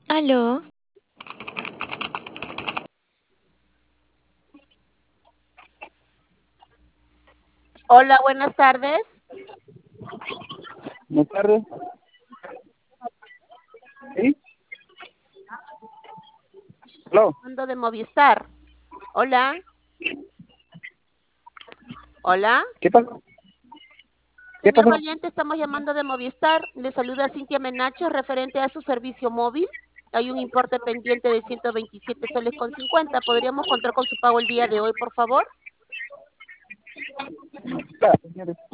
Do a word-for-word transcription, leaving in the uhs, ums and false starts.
Aló, Hola, buenas tardes. Buenas tardes. ¿Sí? ¿Aló? Mando de Movistar. Hola, hola. ¿Qué pasó? ¿Qué Señor pasó? Valiente, estamos llamando de Movistar. Le saluda Cintia Menacho referente a su servicio móvil. Hay un importe pendiente de ciento veintisiete soles con cincuenta. ¿Podríamos contar con su pago el día de hoy, por favor? Claro, señores.